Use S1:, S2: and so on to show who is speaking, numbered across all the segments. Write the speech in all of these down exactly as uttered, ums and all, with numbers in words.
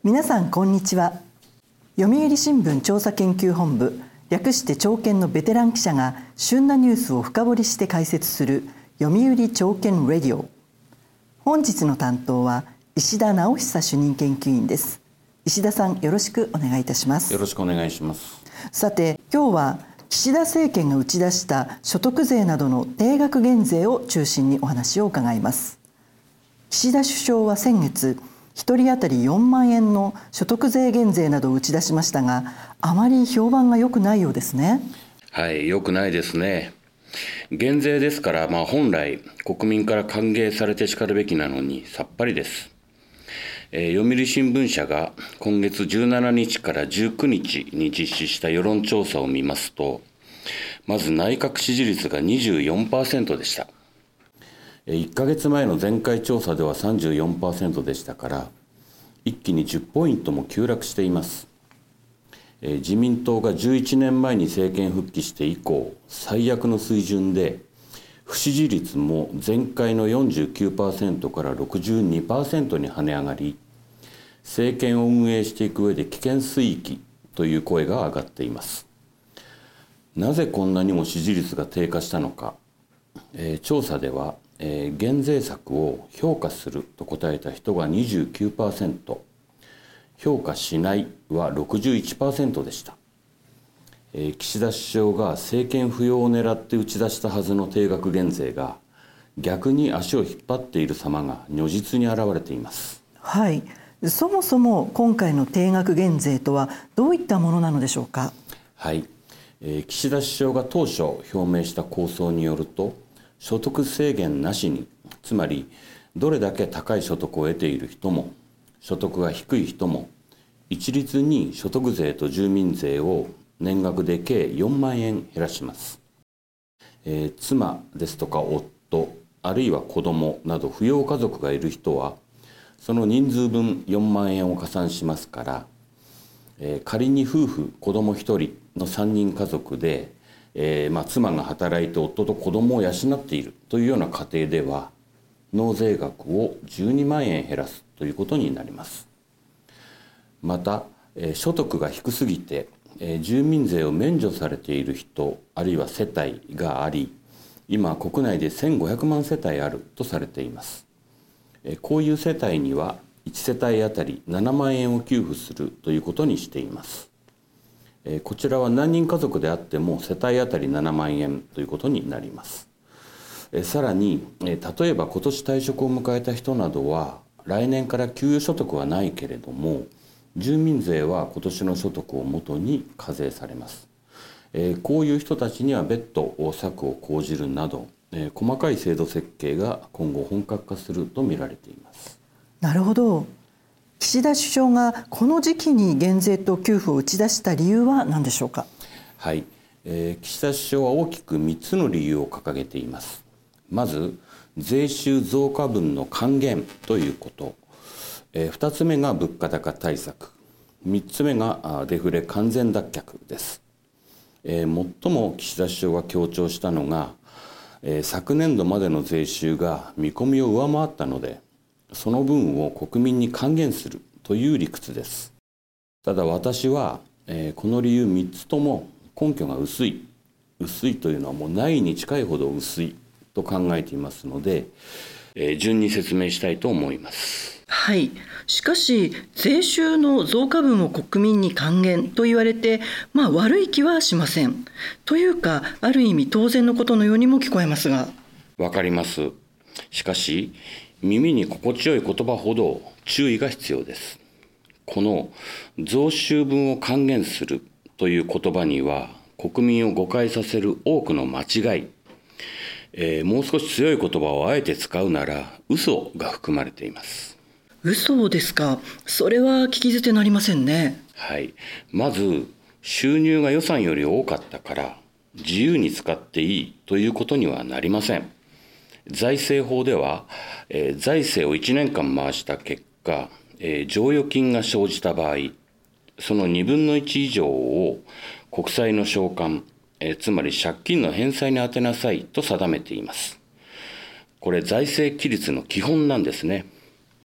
S1: 皆さんこんにちは。読売新聞調査研究本部、略して朝研のベテラン記者が旬なニュースを深掘りして解説する読売朝研レディオ。本日の担当は石田直久主任研究員です。石田さん、よろしくお願いいたします。
S2: よろしくお願いします。
S1: さて、今日は岸田政権が打ち出した所得税などの定額減税を中心にお話を伺います。岸田首相は先月、ひとり当たりよんまんえんの所得税減税などを打ち出しましたが、あまり評判が良くないようですね。
S2: はい、良くないですね。減税ですから、まあ、本来国民から歓迎されてしかるべきなのにさっぱりです。えー、読売新聞社が今月じゅうしちにちからじゅうくにちに実施した世論調査を見ますと、まず内閣支持率が にじゅうよんパーセント でした。いっかげつまえの前回調査では さんじゅうよんパーセント でしたから、一気にじゅっポイントも急落しています。自民党がじゅういちねんまえに政権復帰して以降、最悪の水準で、不支持率も前回の よんじゅうきゅうパーセント から ろくじゅうにパーセント に跳ね上がり、政権を運営していく上で危険水域という声が上がっています。なぜこんなにも支持率が低下したのか、えー、調査では、えー、減税策を評価すると答えた人が にじゅうきゅうパーセント、評価しないは ろくじゅういちパーセント でした。えー、岸田首相が政権浮揚を狙って打ち出したはずの定額減税が逆に足を引っ張っている様が如実に現れています。
S1: はい、そもそも今回の定額減税とはどういったものなのでしょうか。
S2: はい、えー、岸田首相が当初表明した構想によると、所得制限なしに、つまりどれだけ高い所得を得ている人も所得が低い人も一律に所得税と住民税を年額で計よんまんえん減らします。えー、妻ですとか夫、あるいは子供など扶養家族がいる人はその人数分よんまんえんを加算しますから、えー、仮に夫婦子供ひとりのさんにん家族で、えーまあ、妻が働いて夫と子供を養っているというような家庭では納税額をじゅうにまんえん減らすということになります。また、えー、所得が低すぎて、えー、住民税を免除されている人あるいは世帯があり、今国内でせんごひゃくまんせたいあるとされています。えー、こういう世帯にはいちせたいあたりななまんえんを給付するということにしています。えー、こちらは何人家族であっても世帯あたりななまんえんということになります。えー、さらに、えー、例えば今年退職を迎えた人などは来年から給与所得はないけれども、住民税は今年の所得をもとに課税されます。えー、こういう人たちには別途策を講じるなど、えー、細かい制度設計が今後本格化すると見られています。
S1: なるほど。岸田首相がこの時期に減税と給付を打ち出した理由は何でしょうか。
S2: はい、えー、岸田首相は大きくみっつの理由を掲げています。まず、税収増加分の還元ということ、えー、ふたつめが物価高対策、みっつめがデフレ完全脱却です。えー、最も岸田首相が強調したのが、えー、昨年度までの税収が見込みを上回ったので、その分を国民に還元するという理屈です。ただ私は、えー、この理由みっつとも根拠が薄い、薄いというのはもうないに近いほど薄いと考えていますので、えー、順に説明したいと思います。
S1: はい、しかし税収の増加分を国民に還元と言われて、まあ悪い気はしません。というか、ある意味当然のことのようにも聞こえますが。
S2: わかります。しかし耳に心地よい言葉ほど注意が必要です。この増収分を還元するという言葉には国民を誤解させる多くの間違い、えー、もう少し強い言葉をあえて使うなら嘘が含まれています。
S1: 嘘ですか。それは聞き捨てなりませんね。
S2: はい、まず収入が予算より多かったから自由に使っていいということにはなりません。財政法では、えー、財政をいちねんかん回した結果、えー、剰余金が生じた場合、そのにぶんのいち以上を国債の償還、えー、つまり借金の返済に充てなさいと定めています。これ財政規律の基本なんですね。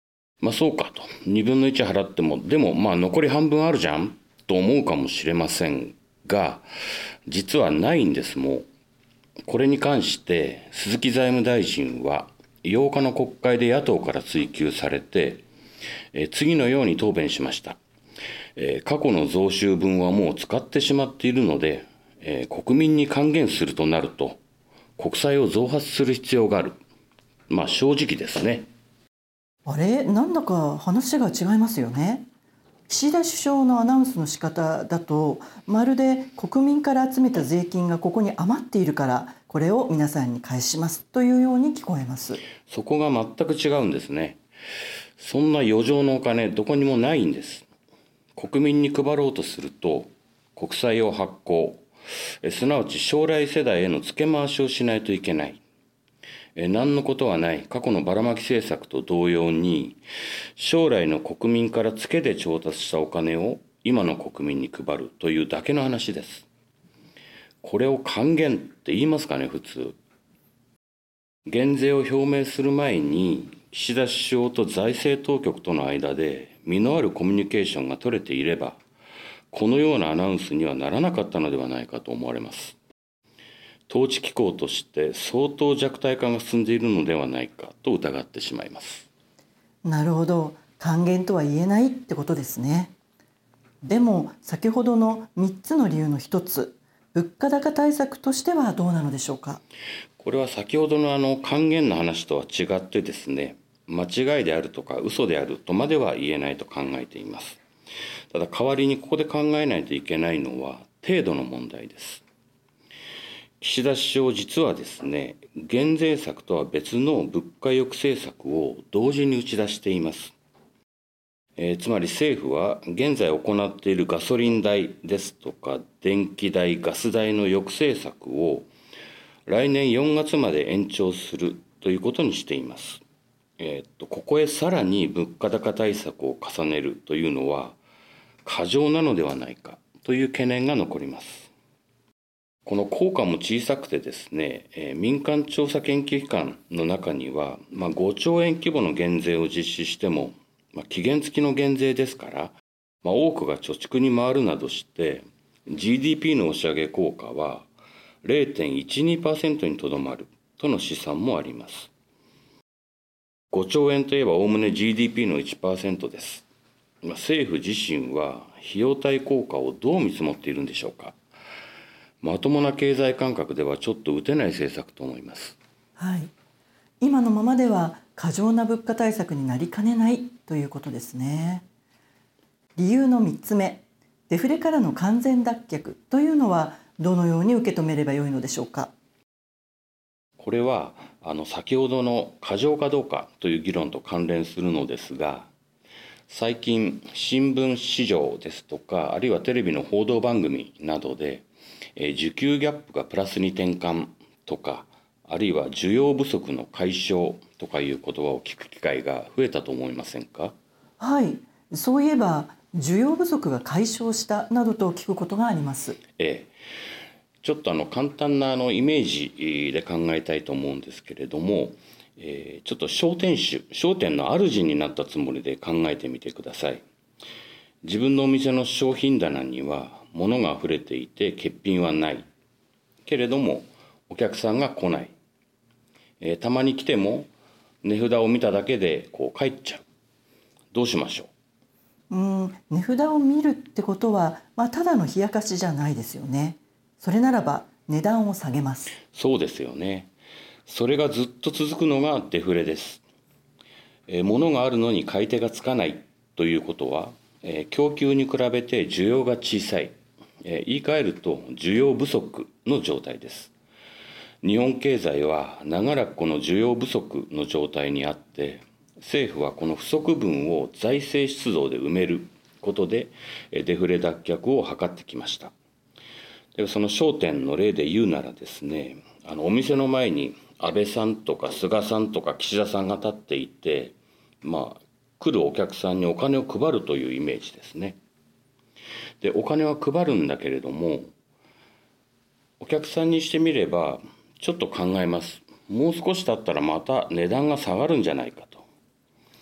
S2: まあそうかと、にぶんのいち払ってもでもまあ残り半分あるじゃんと思うかもしれませんが、実はないんです。もうこれに関して鈴木財務大臣はようかの国会で野党から追及されて、え次のように答弁しました。え過去の増収分はもう使ってしまっているので、え国民に還元するとなると国債を増発する必要がある。まあ正直ですね。
S1: あれ、なんだか話が違いますよね。岸田首相のアナウンスの仕方だと、まるで国民から集めた税金がここに余っているからこれを皆さんに返しますというように聞こえます。
S2: そこが全く違うんですね。そんな余剰のお金どこにもないんです。国民に配ろうとすると国債を発行、すなわち将来世代への付け回しをしないといけない。何のことはない過去のばらまき政策と同様に、将来の国民から付けで調達したお金を今の国民に配るというだけの話です。これを還元って言いますかね、普通。減税を表明する前に岸田首相と財政当局との間で実のあるコミュニケーションが取れていれば、このようなアナウンスにはならなかったのではないかと思われます。統治機構として相当弱体化が進んでいるのではないかと疑ってしまいます。
S1: なるほど、還元とは言えないってことですね。でも先ほどのみっつの理由の一つ、物価高対策としてはどうなのでしょうか。
S2: これは先ほどのあの還元の話とは違ってですね、間違いであるとか嘘であるとまでは言えないと考えています。ただ代わりにここで考えないといけないのは程度の問題です。岸田首相実はですね、減税策とは別の物価抑制策を同時に打ち出しています。えー、つまり政府は現在行っているガソリン代ですとか電気代、ガス代の抑制策を来年よんがつまで延長するということにしています。えー、っとここへさらに物価高対策を重ねるというのは過剰なのではないかという懸念が残ります。この効果も小さくてですね、えー、民間調査研究機関の中には、まあ、ごちょうえん規模の減税を実施しても、まあ、期限付きの減税ですから、まあ、多くが貯蓄に回るなどして ジーディーピー の押し上げ効果は れいてんいちにパーセント にとどまるとの試算もあります。ごちょうえんといえばおおむね ジーディーピー の いちパーセント です。まあ、政府自身は費用対効果をどう見積もっているんでしょうか。まともな経済感覚ではちょっと打てない政策と思います。
S1: はい、今のままでは過剰な物価対策になりかねないということですね。理由のみっつめ、デフレからの完全脱却というのはどのように受け止めればよいのでしょうか。
S2: これはあの先ほどの過剰かどうかという議論と関連するのですが、最近新聞市場ですとかあるいはテレビの報道番組などで需給ギャップがプラスに転換とか、あるいは需要不足の解消とかいう言葉を聞く機会が増えたと思いませんか。
S1: はい、そういえば需要不足が解消したなどと聞くことがあります。
S2: ええ、ちょっとあの簡単なあのイメージで考えたいと思うんですけれども、えー、ちょっと商店主、商店の主になったつもりで考えてみてください。自分のお店の商品棚には物が溢れていて欠品はないけれどもお客さんが来ない、えー、たまに来ても値札を見ただけでこう帰っちゃう。どうしましょ
S1: うーん値札を見るってことは、まあ、ただの冷やかしじゃないですよね。それならば値段を下げます。
S2: そうですよね。それがずっと続くのがデフレです。えー、物があるのに買い手がつかないということは、えー、供給に比べて需要が小さい、言い換えると需要不足の状態です。日本経済は長らくこの需要不足の状態にあって、政府はこの不足分を財政出動で埋めることでデフレ脱却を図ってきました。でその焦点の例で言うならですね、あのお店の前に安倍さんとか菅さんとか岸田さんが立っていて、まあ来るお客さんにお金を配るというイメージですね。でお金は配るんだけれども、お客さんにしてみればちょっと考えます。もう少し経ったらまた値段が下がるんじゃないかと。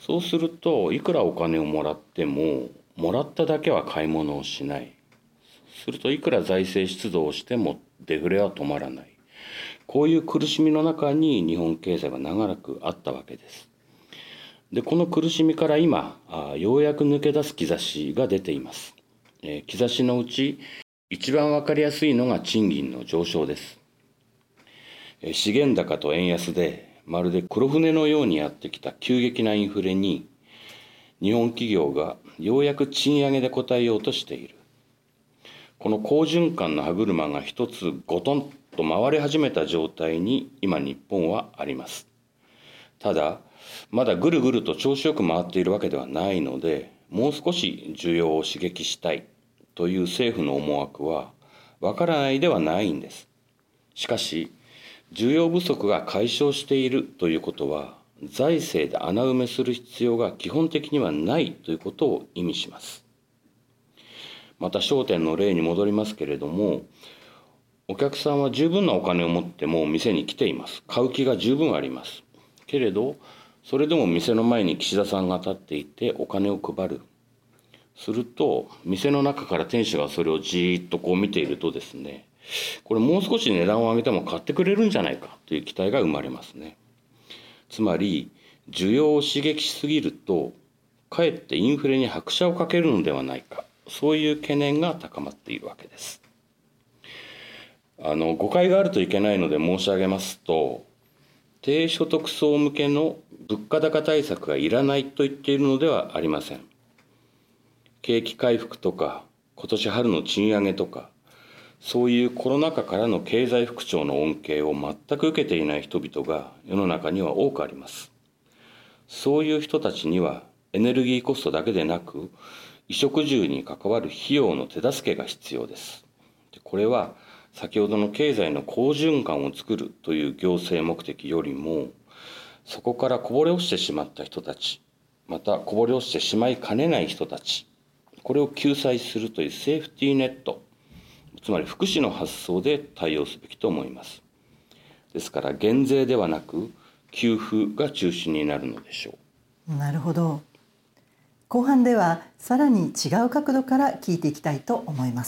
S2: そうするといくらお金をもらってももらっただけは買い物をしない。するといくら財政出動をしてもデフレは止まらない。こういう苦しみの中に日本経済は長らくあったわけです。でこの苦しみから今あようやく抜け出す兆しが出ています。えー、兆しのうち一番わかりやすいのが賃金の上昇です。えー、資源高と円安でまるで黒船のようにやってきた急激なインフレに日本企業がようやく賃上げで応えようとしている。この好循環の歯車が一つゴトンと回り始めた状態に今日本はあります。ただまだぐるぐると調子よく回っているわけではないので、もう少し需要を刺激したいという政府の思惑はわからないではないんです。しかし需要不足が解消しているということは財政で穴埋めする必要が基本的にはないということを意味します。また商店の例に戻りますけれども、お客さんは十分なお金を持っても店に来ています。買う気が十分あります。けれどそれでも店の前に岸田さんが立っていてお金を配る。すると店の中から店主がそれをじーっとこう見ているとですね、これもう少し値段を上げても買ってくれるんじゃないかという期待が生まれますね。つまり需要を刺激しすぎるとかえってインフレに拍車をかけるのではないか、そういう懸念が高まっているわけです。あの誤解があるといけないので申し上げますと、低所得層向けの物価高対策がいらないと言っているのではありません。景気回復とか今年春の賃上げとか、そういうコロナ禍からの経済復調の恩恵を全く受けていない人々が世の中には多くあります。そういう人たちにはエネルギーコストだけでなく衣食住に関わる費用の手助けが必要です。これは先ほどの経済の好循環を作るという行政目的よりも、そこからこぼれ落ちてしまった人たち、またこぼれ落ちてしまいかねない人たち、これを救済するというセーフティーネット、つまり福祉の発想で対応すべきと思います。ですから減税ではなく給付が中心になるのでしょ
S1: う。なるほど。後半ではさらに違う角度から聞いていきたいと思います。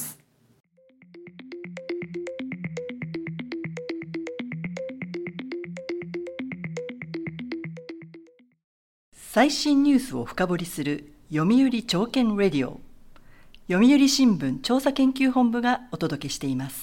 S1: 最新ニュースを深掘りする読売朝券レディオ、読売新聞調査研究本部がお届けしています。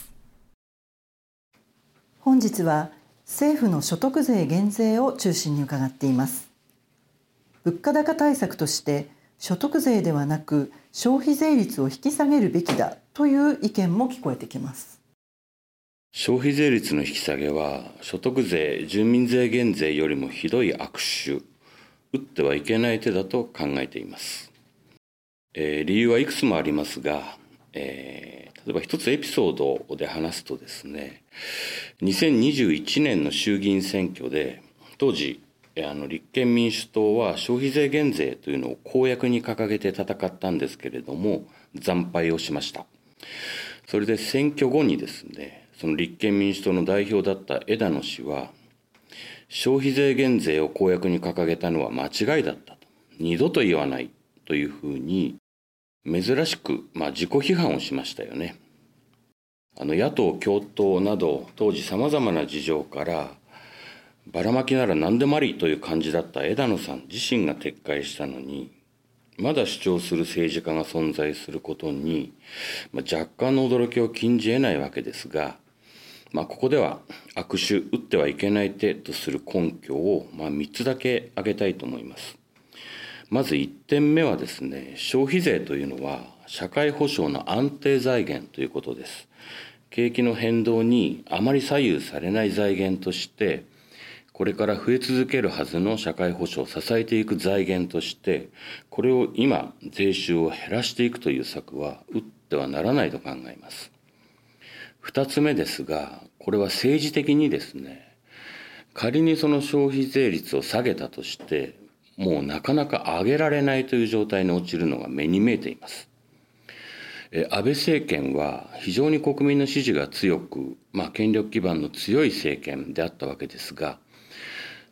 S1: 本日は政府の所得税減税を中心に伺っています。物価高対策として所得税ではなく消費税率を引き下げるべきだという意見も聞こえてきます。
S2: 消費税率の引き下げは所得税、住民税減税よりもひどい悪手、打ってはいけない手だと考えています。えー、理由はいくつもありますが、えー、例えば一つエピソードで話すとですね、にせんにじゅういちねんの衆議院選挙で当時あの立憲民主党は消費税減税というのを公約に掲げて戦ったんですけれども惨敗をしました。それで選挙後にですね、その立憲民主党の代表だった枝野氏は消費税減税を公約に掲げたのは間違いだったと、二度と言わないというふうに珍しく、まあ、自己批判をしましたよね。あの野党共闘など当時さまざまな事情からばらまきなら何でもありという感じだった枝野さん自身が撤回したのに、まだ主張する政治家が存在することに、まあ、若干の驚きを禁じ得ないわけですが、まあ、ここでは悪手、打ってはいけない手とする根拠を、まあ、みっつだけ挙げたいと思います。まずいってんめはですね、消費税というのは社会保障の安定財源ということです。景気の変動にあまり左右されない財源として、これから増え続けるはずの社会保障を支えていく財源として、これを今税収を減らしていくという策は打ってはならないと考えます。二つ目ですが、これは政治的にですね、仮にその消費税率を下げたとして、もうなかなか上げられないという状態に陥るのが目に見えています。安倍政権は非常に国民の支持が強く、まあ、権力基盤の強い政権であったわけですが、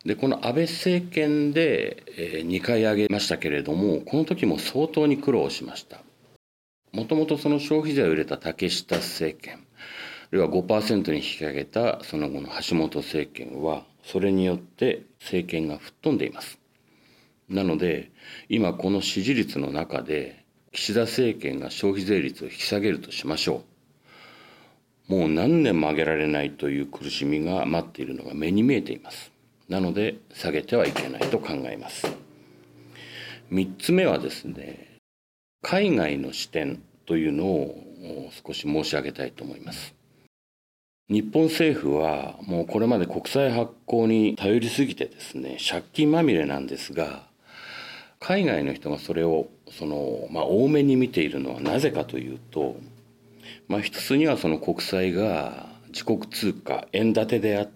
S2: でこの安倍政権で、えー、にかい上げましたけれども、この時も相当に苦労しました。もともとその消費税を入れた竹下政権、あるいは ごパーセント に引き上げたその後の橋本政権は、それによって政権が吹っ飛んでいます。なので今この支持率の中で岸田政権が消費税率を引き下げるとしましょう。もう何年も上げられないという苦しみが待っているのが目に見えています。なので下げてはいけないと考えます。みっつめはですね、海外の視点というのを少し申し上げたいと思います。日本政府はもうこれまで国債発行に頼りすぎてですね、借金まみれなんですが、海外の人がそれをその、まあ、多めに見ているのはなぜかというと、まあ、一つにはその国債が自国通貨円建てであって、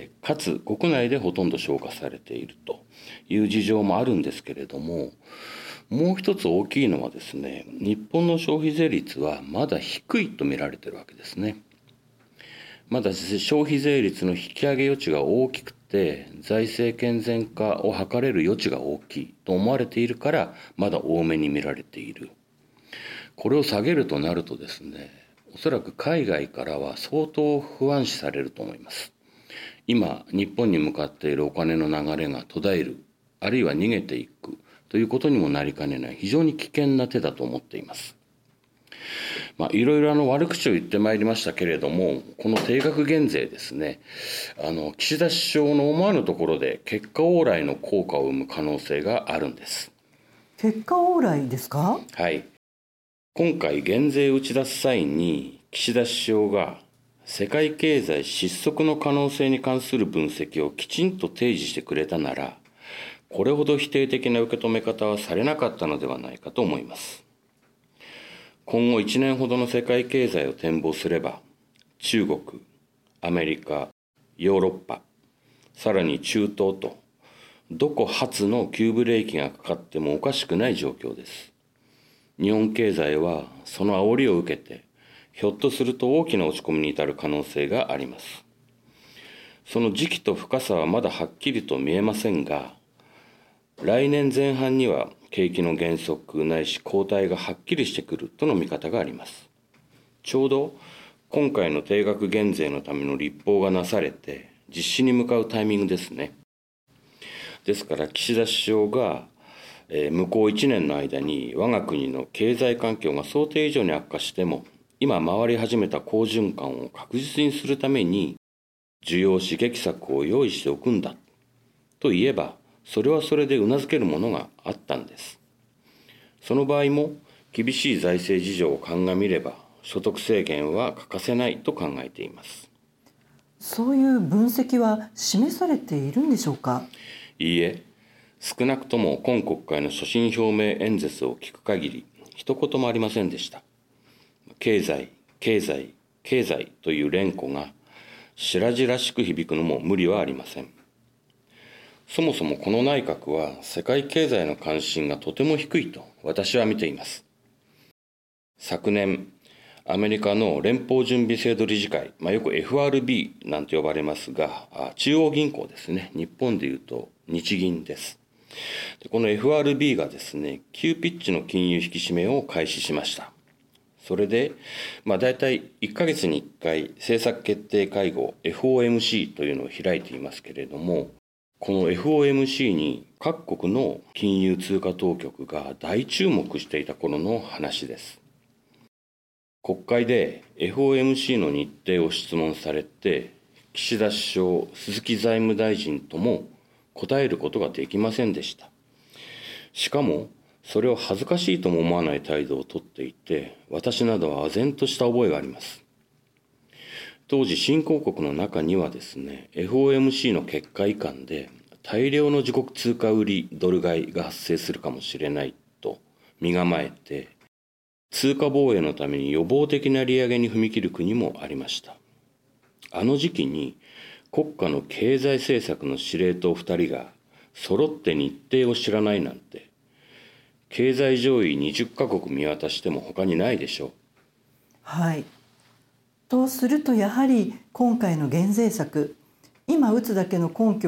S2: かつ国内でほとんど消化されているという事情もあるんですけれども、もう一つ大きいのはですね、日本の消費税率はまだ低いと見られているわけですね。まだ消費税率の引き上げ余地が大きくて、財政健全化を図れる余地が大きいと思われているから、まだ多めに見られている。これを下げるとなるとですね、おそらく海外からは相当不安視されると思います。今日本に向かっているお金の流れが途絶える、あるいは逃げていくということにもなりかねない、非常に危険な手だと思っています。まあ、いろいろあの悪口を言ってまいりましたけれども、この定額減税ですね、あの岸田首相の思わぬところで結果往来の効果を生む可能性があるんです。
S1: 結果往来ですか？
S2: はい。今回減税を打ち出す際に岸田首相が世界経済失速の可能性に関する分析をきちんと提示してくれたなら、これほど否定的な受け止め方はされなかったのではないかと思います。今後いちねんほどの世界経済を展望すれば、中国、アメリカ、ヨーロッパ、さらに中東と、どこ発の急ブレーキがかかってもおかしくない状況です。日本経済はその煽りを受けて、ひょっとすると大きな落ち込みに至る可能性があります。その時期と深さはまだはっきりと見えませんが、来年前半には景気の減速ないし後退がはっきりしてくるとの見方があります。ちょうど今回の定額減税のための立法がなされて実施に向かうタイミングですね。ですから岸田首相が、えー、向こういちねんの間に我が国の経済環境が想定以上に悪化しても、今回り始めた好循環を確実にするために需要刺激策を用意しておくんだと言えば、それはそれでうなずけるものがあったんです。その場合も厳しい財政事情を鑑みれば所得制限は欠かせないと考えています。
S1: そういう分析は示されているんでしょうか？
S2: いいえ、少なくとも今国会の所信表明演説を聞く限り一言もありませんでした。経済、経済、経済という連呼が白々しく響くのも無理はありません。そもそもこの内閣は世界経済の関心がとても低いと私は見ています。昨年、アメリカの連邦準備制度理事会、まあ、よく エフアールビー なんて呼ばれますが、中央銀行ですね。日本でいうと日銀です。でこの エフアールビー がですね、急ピッチの金融引き締めを開始しました。それで、まあ、大体いっかげつにいっかい政策決定会合 エフオーエムシー というのを開いていますけれども、この エフオーエムシー に各国の金融通貨当局が大注目していた頃の話です。国会で エフオーエムシー の日程を質問されて、岸田首相、鈴木財務大臣とも答えることができませんでした。しかも、それを恥ずかしいとも思わない態度をとっていて、私などは唖然とした覚えがあります。当時新興国の中にはですね、エフオーエムシー の結果遺憾で大量の自国通貨売りドル買いが発生するかもしれないと身構えて、通貨防衛のために予防的な利上げに踏み切る国もありました。あの時期に国家の経済政策の司令塔ふたりが揃って日程を知らないなんて、経済上位にじゅっかこく見渡しても他にないでしょう。
S1: はい。とするとやはり今回の減税策、今打つだけの根拠は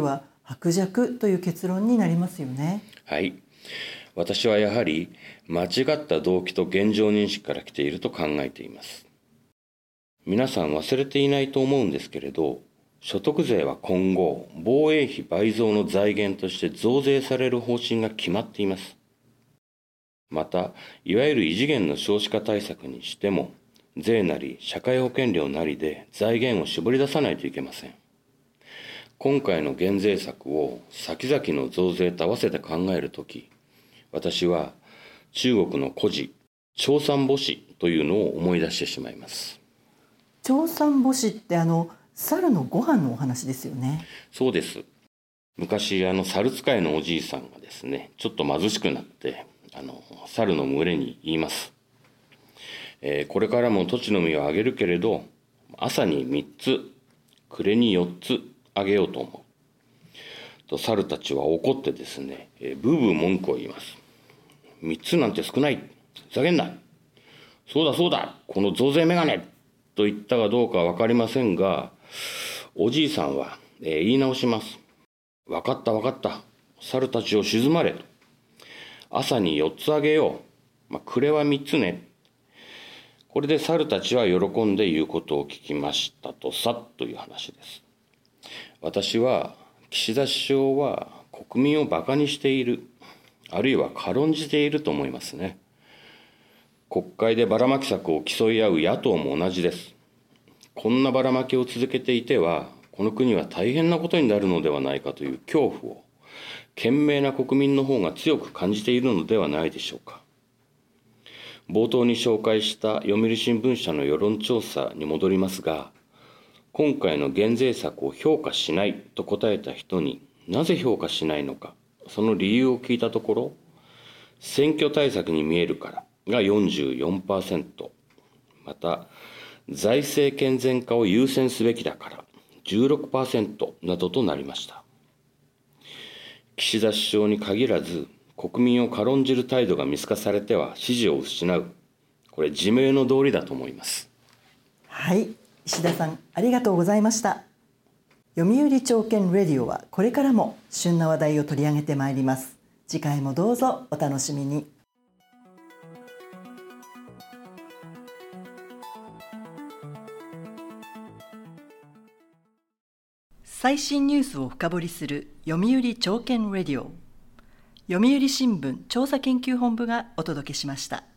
S1: 薄弱という結論になりますよね。
S2: はい。私はやはり間違った動機と現状認識から来ていると考えています。皆さん忘れていないと思うんですけれど、所得税は今後防衛費倍増の財源として増税される方針が決まっています。また、いわゆる異次元の少子化対策にしても、税なり社会保険料なりで財源を絞り出さないといけません。今回の減税策を先々の増税と合わせて考えるとき、私は中国の故事、長三母子というのを思い出してしまいます。
S1: 長三母子ってあの猿のご飯のお話ですよね。
S2: そうです。昔あの猿使いのおじいさんがですね、ちょっと貧しくなってあの猿の群れに言います。えー、これからも土地の実をあげるけれど、朝にみっつ、暮れによっつあげようと思う。と猿たちは怒ってですね、えー、ブーブー文句を言います。みっつなんて少ない。ふざけんな。そうだそうだ、この増税メガネと言ったかどうかは分かりませんが、おじいさんは、えー、言い直します。分かった分かった。猿たちを静まれと。朝によっつあげよう。まあ、暮れはみっつね。これで猿たちは喜んで言うことを聞きましたとさという話です。私は岸田首相は国民をバカにしている、あるいは軽んじていると思いますね。国会でばらまき策を競い合う野党も同じです。こんなばらまきを続けていては、この国は大変なことになるのではないかという恐怖を、賢明な国民の方が強く感じているのではないでしょうか。冒頭に紹介した読売新聞社の世論調査に戻りますが、今回の減税策を評価しないと答えた人になぜ評価しないのか、その理由を聞いたところ、選挙対策に見えるからが よんじゅうよんパーセント、また財政健全化を優先すべきだから じゅうろくパーセント などとなりました。岸田首相に限らず、国民を軽んじる態度が見透かされては支持を失う。これ自明の道理だと思います。
S1: はい、石田さんありがとうございました。読売朝券レディオはこれからも旬な話題を取り上げてまいります。次回もどうぞお楽しみに。最新ニュースを深掘りする読売朝券レディオ。読売新聞調査研究本部がお届けしました。